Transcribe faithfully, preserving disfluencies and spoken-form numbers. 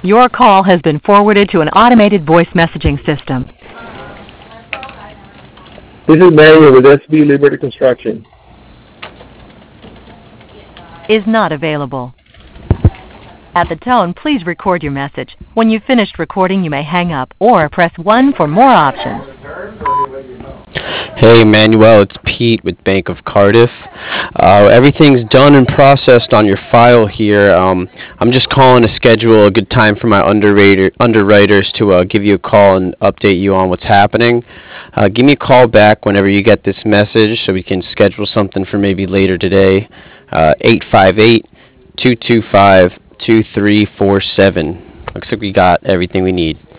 Your call has been forwarded to an automated voice messaging system. This is Mario with S B Liberty Construction. Is not available. At the tone, please record your message. When you've finished recording, you may hang up or press one for more options. Hey, Manuel, it's Pete with Bank of Cardiff. Uh, everything's done and processed on your file here. Um, I'm just calling to schedule a good time for my underwriter, underwriters to uh, give you a call and update you on what's happening. Uh, give me a call back whenever you get this message so we can schedule something for maybe later today. Uh, eight five eight, two two five, two three four seven. Looks like we got everything we need.